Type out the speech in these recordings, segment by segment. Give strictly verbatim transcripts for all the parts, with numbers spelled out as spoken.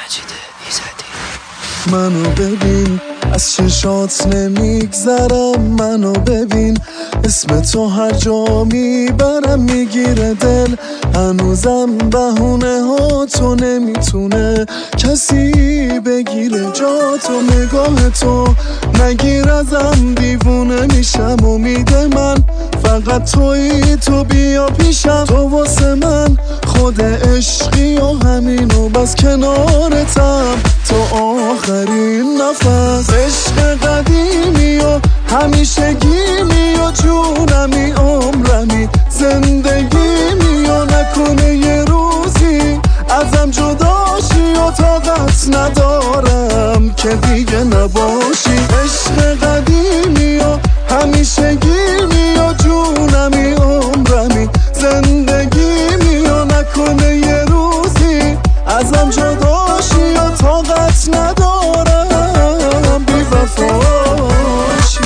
مجید ایزدی. منو ببین از چشات نمیگذرم، منو ببین اسم تو هر جا میبرم میگیره دل، هنوزم بهونه ها تو نمیتونه کسی بگیره جا تو، نگاه تو نگیر ازم دیوونه میشم، امید من فقط تویی، تو بیا پیشم، تو واسه من خود عشقی و همینو بس کنارتم تو آخرین نفس، عشق قدیمی و همیشگیمی و جونمی عمرمی زندگیمی و نکنه یه روزی ازم جداشی و طاقت ندارم که دیگه نباشی، عشق قدیمی و همیشگیمی و جونمی عمرمی زندگیمی و نکنه یه روزی ازم جداشی و طاقت ندارم بی وفاشی.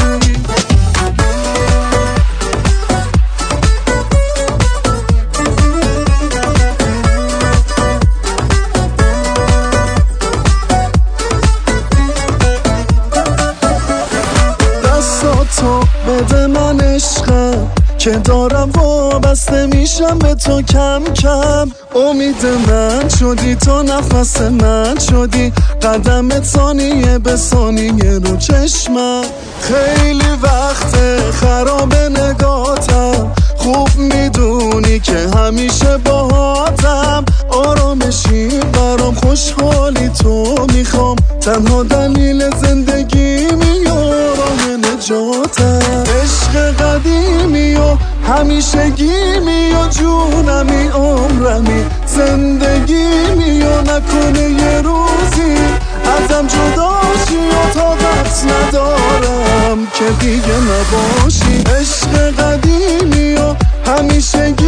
دستاتو بده من عشقم که دارم وابسته میشم به تو کم کم، امید من شدی تو نفس من شدی، قدم ثانیه به ثانیه رو چشمم، خیلی وقت خراب نگاتم، خوب میدونی که همیشه باهاتم، آرامشی برام خوشحالی تو میخوام، تنها دلیل زندگیمی و راه نجاتم، عشق قدیمی و همیشگیمی و جونمی عمرمی زندگیمی و نکنه یه روزی ازم جداشی و طاقت ندارم که دیگه نباشی، عشق قدیمی و همیشگی